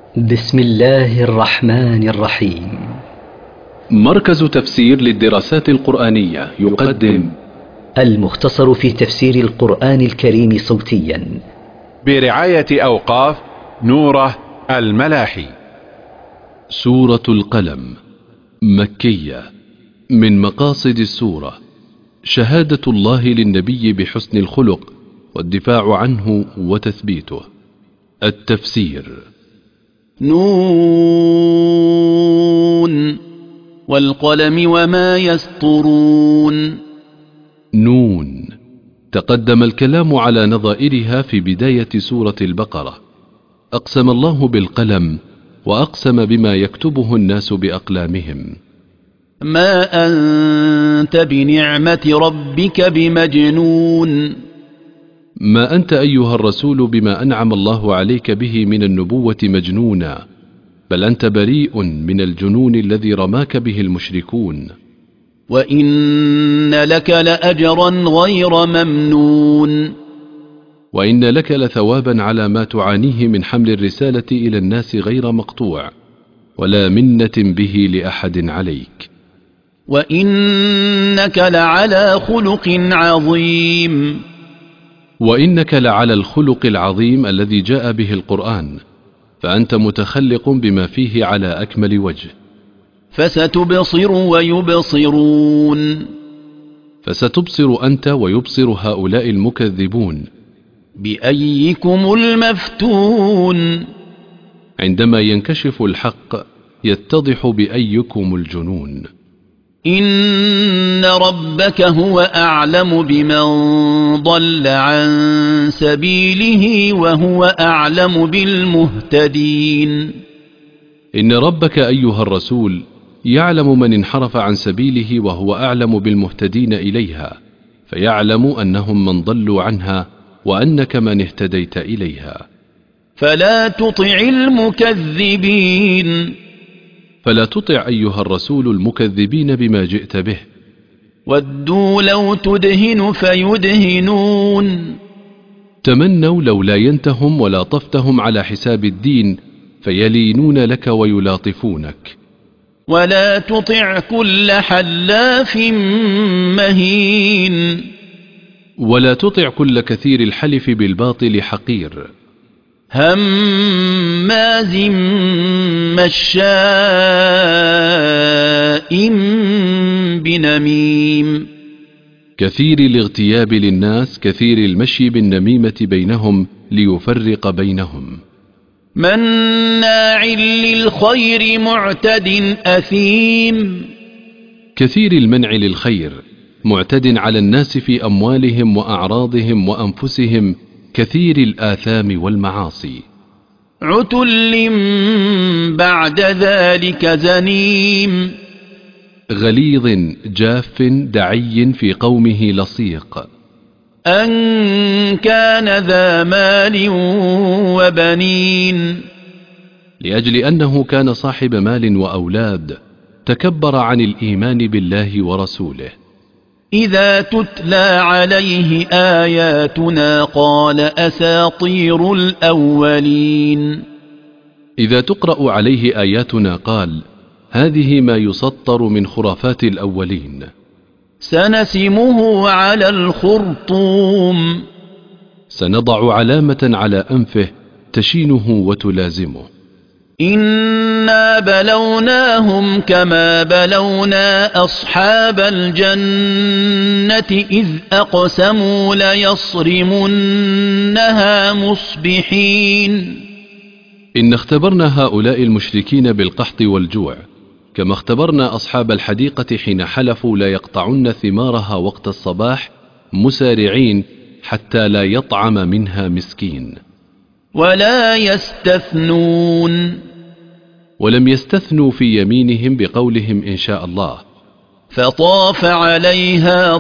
بسم الله الرحمن الرحيم. مركز تفسير للدراسات القرآنية يقدم المختصر في تفسير القرآن الكريم صوتيا برعاية أوقاف نوره الملاحي. سورة القلم مكية. من مقاصد السورة شهادة الله للنبي بحسن الخلق والدفاع عنه وتثبيته. التفسير: نون والقلم وما يسطرون. نون. تقدم الكلام على نظائرها في بداية سورة البقرة. أقسم الله بالقلم وأقسم بما يكتبه الناس بأقلامهم. ما أنت بنعمة ربك بمجنون. ما أنت أيها الرسول بما أنعم الله عليك به من النبوة مجنونا، بل أنت بريء من الجنون الذي رماك به المشركون. وإن لك لأجرا غير ممنون. وإن لك لثوابا على ما تعانيه من حمل الرسالة إلى الناس غير مقطوع، ولا منة به لأحد عليك. وإنك لعلى خلق عظيم. وإنك لعلى الخلق العظيم الذي جاء به القرآن، فأنت متخلق بما فيه على أكمل وجه. فستبصر ويبصرون. فستبصر أنت ويبصر هؤلاء المكذبون. بأيكم المفتون. عندما ينكشف الحق يتضح بأيكم الجنون. إن ربك هو أعلم بمن ضل عن سبيله وهو أعلم بالمهتدين. إن ربك أيها الرسول يعلم من انحرف عن سبيله وهو أعلم بالمهتدين إليها، فيعلم أنهم من ضلوا عنها وأنك من اهتديت إليها. فلا تطع المكذبين. فلا تطع أيها الرسول المكذبين بما جئت به. ودوا لو تدهن فيدهنون. تمنوا لو لا ينتهم ولا طفتهم على حساب الدين فيلينون لك ويلاطفونك. ولا تطع كل حلاف مهين. ولا تطع كل كثير الحلف بالباطل حقير. هماز مشاء بنميم. كثير الاغتياب للناس، كثير المشي بالنميمة بينهم ليفرق بينهم. مناع للخير معتد أثيم. كثير المنع للخير، معتد على الناس في أموالهم وأعراضهم وأنفسهم، كثير الآثام والمعاصي. عتل بعد ذلك زنيم. غليظ جاف دعي في قومه لصيق. أن كان ذا مال وبنين. لأجل أنه كان صاحب مال وأولاد تكبر عن الإيمان بالله ورسوله. إذا تتلى عليه آياتنا قال أساطير الأولين. إذا تقرأ عليه آياتنا قال هذه ما يسطر من خرافات الأولين. سنسمه على الخرطوم. سنضع علامة على أنفه تشينه وتلازمه. إنا بلوناهم كما بلونا أصحاب الجنة إذ أقسموا ليصرمنها مصبحين. إن اختبرنا هؤلاء المشركين بالقحط والجوع كما اختبرنا أصحاب الحديقة حين حلفوا لا يقطعن ثمارها وقت الصباح مسارعين حتى لا يطعم منها مسكين. ولا يستثنون. ولم يستثنوا في يمينهم بقولهم إن شاء الله. فطاف عليها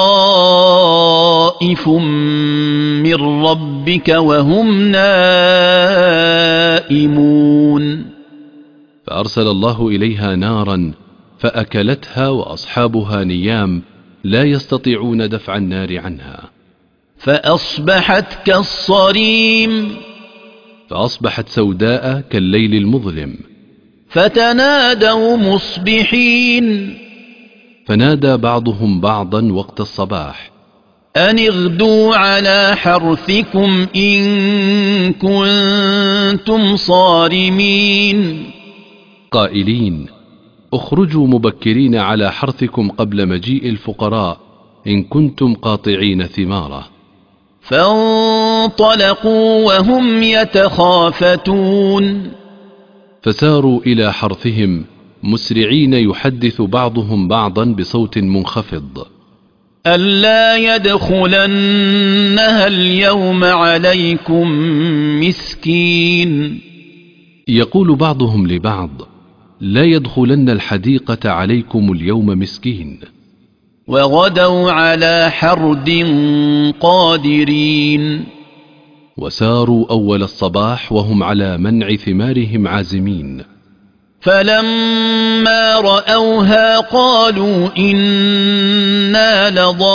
طائف من ربك وهم نائمون. فأرسل الله إليها نارا فأكلتها وأصحابها نيام لا يستطيعون دفع النار عنها. فأصبحت كالصريم. فأصبحت سوداء كالليل المظلم. فتنادوا مصبحين، فنادى بعضهم بعضا وقت الصباح: أن اغدوا على حرثكم إن كنتم صارمين، قائلين: اخرجوا مبكرين على حرثكم قبل مجيء الفقراء إن كنتم قاطعين ثماره. فانطلقوا وهم يتخافتون، فساروا إلى حرثهم مسرعين يحدث بعضهم بعضا بصوت منخفض: ألا يدخلنها اليوم عليكم مسكين. يقول بعضهم لبعض: لا يدخلن الحديقة عليكم اليوم مسكين. وغدوا على حرد قادرين، وساروا أول الصباح وهم على منع ثمارهم عازمين. فلما رأوها قالوا إنا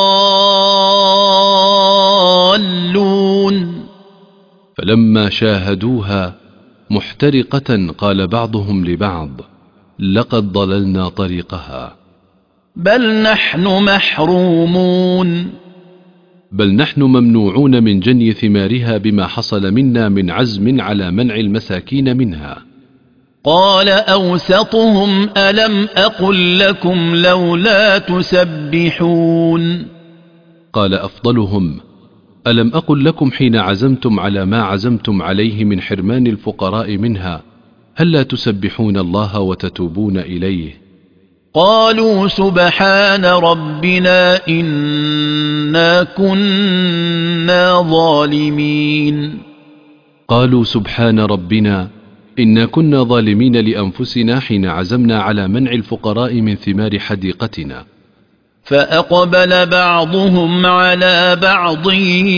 لضالون. فلما شاهدوها محترقة قال بعضهم لبعض: لقد ضللنا طريقها. بل نحن محرومون، بل نحن ممنوعون من جني ثمارها بما حصل منا من عزم على منع المساكين منها. قال أوسطهم ألم أقل لكم لولا تسبحون. قال أفضلهم: ألم أقل لكم حين عزمتم على ما عزمتم عليه من حرمان الفقراء منها هل لا تسبحون الله وتتوبون إليه؟ قالوا سبحان ربنا إنا كنا ظالمين. قالوا سبحان ربنا إنا كنا ظالمين لأنفسنا حين عزمنا على منع الفقراء من ثمار حديقتنا. فأقبل بعضهم على بعض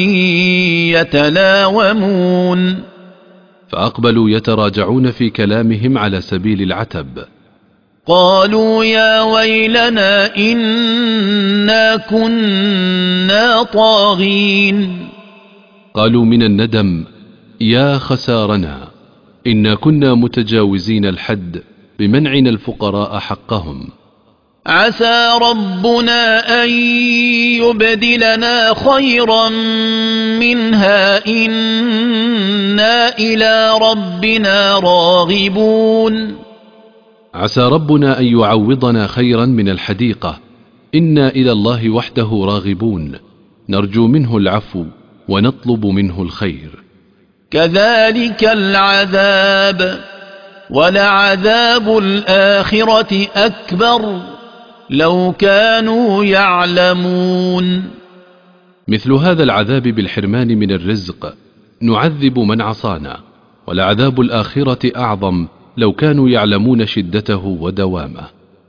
يتلاومون، فأقبلوا يتراجعون في كلامهم على سبيل العتب. قالوا يا ويلنا إنا كنا طاغين. قالوا من الندم: يا خسارنا، إنا كنا متجاوزين الحد بمنعنا الفقراء حقهم. عسى ربنا أن يبدلنا خيرا منها إنا إلى ربنا راغبون. عسى ربنا أن يعوضنا خيرا من الحديقة، إنا إلى الله وحده راغبون، نرجو منه العفو ونطلب منه الخير. كذلك العذاب ولعذاب الآخرة أكبر لو كانوا يعلمون. مثل هذا العذاب بالحرمان من الرزق نعذب من عصانا، ولعذاب الآخرة أعظم لو كانوا يعلمون شدته ودوامه.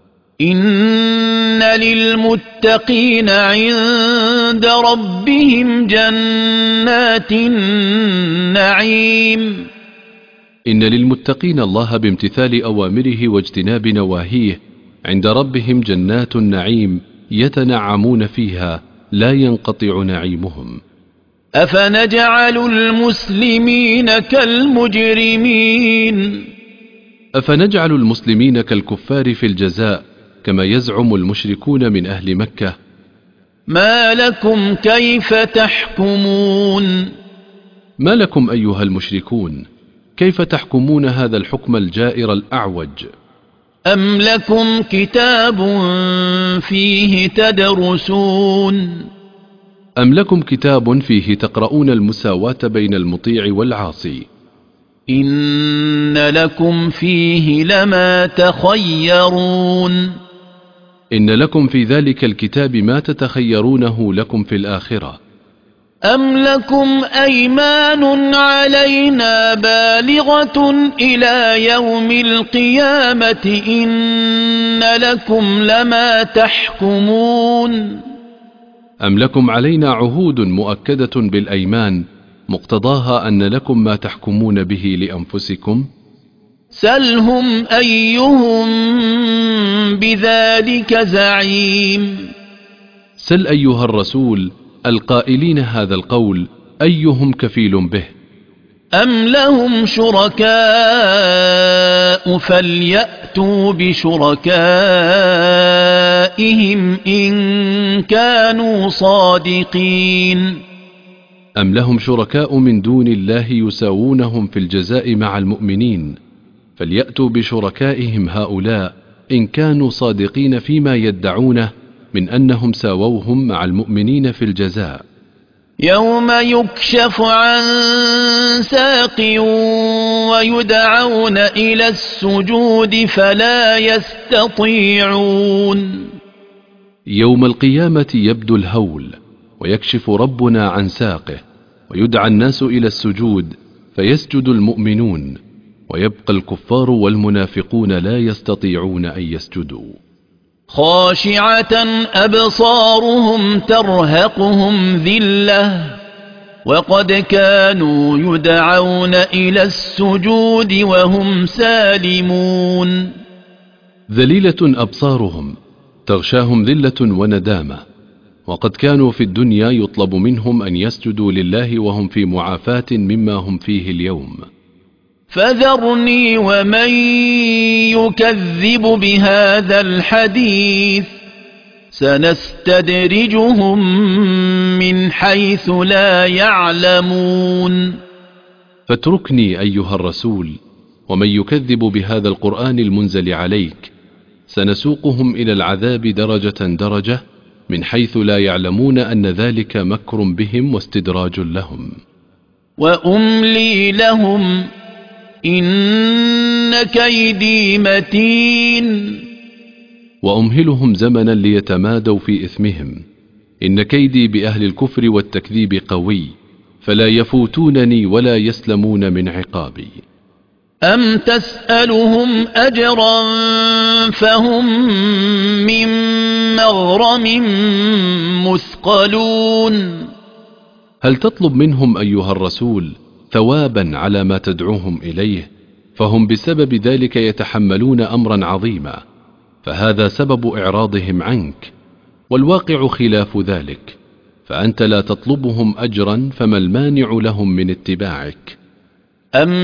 إن للمتقين عند ربهم جنات النعيم. إن للمتقين الله بامتثال أوامره واجتناب نواهيه عند ربهم جنات النعيم يتنعمون فيها لا ينقطع نعيمهم. أفنجعل المسلمين كالمجرمين. أفنجعل المسلمين كالكفار في الجزاء كما يزعم المشركون من أهل مكة. ما لكم كيف تحكمون. ما لكم أيها المشركون كيف تحكمون هذا الحكم الجائر الأعوج؟ أم لكم كتاب فيه تدرسون. أم لكم كتاب فيه تقرؤون المساواة بين المطيع والعاصي. إن لكم فيه لما تخيرون. إن لكم في ذلك الكتاب ما تتخيرونه لكم في الآخرة. أم لكم أيمان علينا بالغة إلى يوم القيامة إن لكم لما تحكمون. أم لكم علينا عهود مؤكدة بالأيمان مقتضاها أن لكم ما تحكمون به لأنفسكم. سلهم أيهم بذلك زعيم. سل أيها الرسول القائلين هذا القول أيهم كفيل به. أم لهم شركاء فليأتوا بشركائهم إن كانوا صادقين أم لهم شركاء من دون الله يساوونهم في الجزاء مع المؤمنين فليأتوا بشركائهم هؤلاء إن كانوا صادقين فيما يدعونه من أنهم ساووهم مع المؤمنين في الجزاء. يوم يكشف عن ساق ويدعون إلى السجود فلا يستطيعون. يوم القيامة يبدو الهول ويكشف ربنا عن ساقه ويدعى الناس إلى السجود فيسجد المؤمنون ويبقى الكفار والمنافقون لا يستطيعون أن يسجدوا. خاشعة أبصارهم ترهقهم ذلة وقد كانوا يدعون إلى السجود وهم سالمون. ذليلة أبصارهم تغشاهم ذلة وندامة وقد كانوا في الدنيا يطلب منهم أن يسجدوا لله وهم في معافاة مما هم فيه اليوم. فذرني ومن يكذب بهذا الحديث سنستدرجهم من حيث لا يعلمون. فاتركني أيها الرسول ومن يكذب بهذا القرآن المنزل عليك سنسوقهم إلى العذاب درجة درجة من حيث لا يعلمون أن ذلك مكر بهم واستدراج لهم. وأملي لهم إن كيدي متين. وأمهلهم زمنا ليتمادوا في إثمهم إن كيدي بأهل الكفر والتكذيب قوي فلا يفوتونني ولا يسلمون من عقابي. أم تسألهم أجرا فهم من مغرم مثقلون. هل تطلب منهم أيها الرسول ثوابا على ما تدعوهم إليه فهم بسبب ذلك يتحملون أمرا عظيما فهذا سبب إعراضهم عنك والواقع خلاف ذلك فأنت لا تطلبهم أجرا فما المانع لهم من اتباعك. أم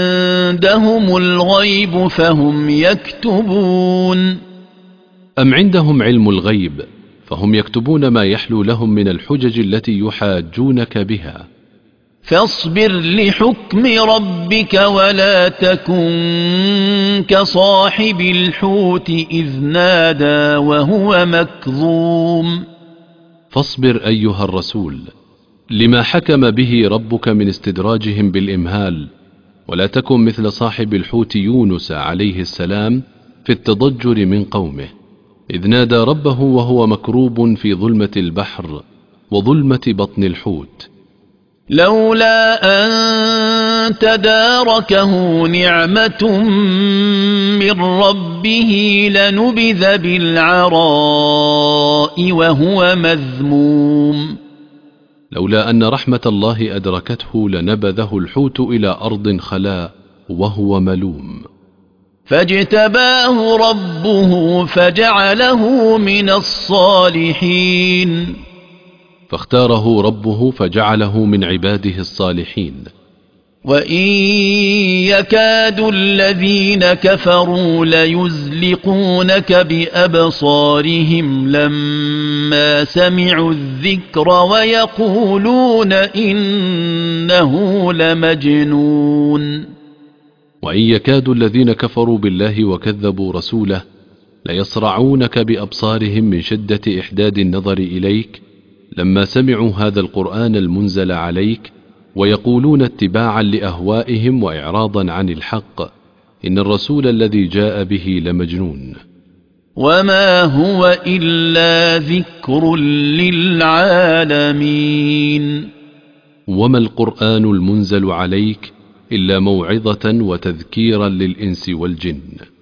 عندهم الغيب فهم يكتبون. أم عندهم علم الغيب فهم يكتبون ما يحلو لهم من الحجج التي يحاجونك بها. فاصبر لحكم ربك ولا تكن كصاحب الحوت إذ نادى وهو مكظوم. فاصبر أيها الرسول لما حكم به ربك من استدراجهم بالإمهال ولا تكن مثل صاحب الحوت يونس عليه السلام في التضجر من قومه إذ نادى ربه وهو مكروب في ظلمة البحر وظلمة بطن الحوت. لولا أن تداركه نعمة من ربه لنبذ بالعراء وهو مذموم. لولا أن رحمة الله أدركته لنبذه الحوت إلى أرض خلاء وهو ملوم. فاجتباه ربه فجعله من الصالحين. فاختاره ربه فجعله من عباده الصالحين. وإن يكاد الذين كفروا ليزلقونك بأبصارهم لما سمعوا الذكر ويقولون إنه لمجنون. وإن يكاد الذين كفروا بالله وكذبوا رسوله ليصرعونك بأبصارهم من شدة إحداد النظر إليك لما سمعوا هذا القرآن المنزل عليك ويقولون اتباعا لأهوائهم وإعراضا عن الحق إن الرسول الذي جاء به لمجنون. وما هو إلا ذكر للعالمين. وما القرآن المنزل عليك إلا موعظة وتذكيرا للإنس والجن.